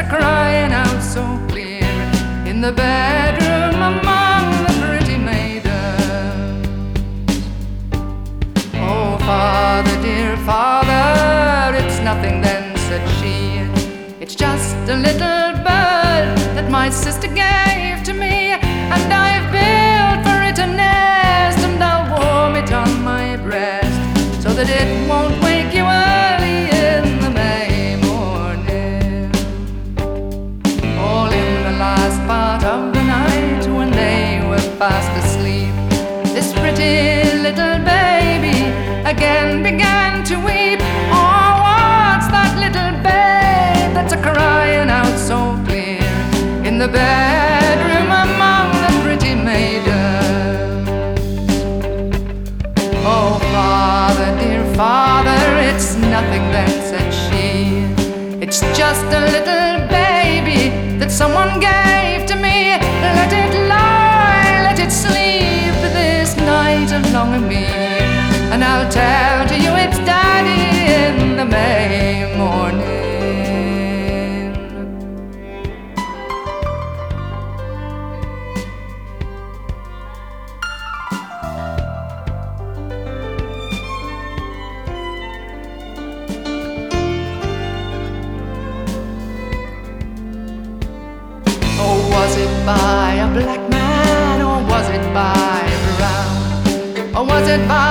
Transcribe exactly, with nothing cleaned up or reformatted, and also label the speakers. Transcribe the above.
Speaker 1: crying out so clear in the bedroom among the pretty maidens. Oh, father, dear father, it's nothing then, said she. It's just a little bird that my sister gave to me, and I've built for it a nest, and I'll warm it on my breast so that it won't wake you early in the May morning. All in the last part of the night, when they were fast asleep, this pretty little baby again began to weep. Oh, what's that little babe that's a crying out so clear in the bedroom among the pretty maidens? Oh, father, dear father, it's nothing then, said she. It's just a little baby that someone gave to me. Let it lie, let it sleep this night along with me, and I'll tell to you it's daddy in the May morning. Oh, was it by a black man, or was it by a brown, or was it by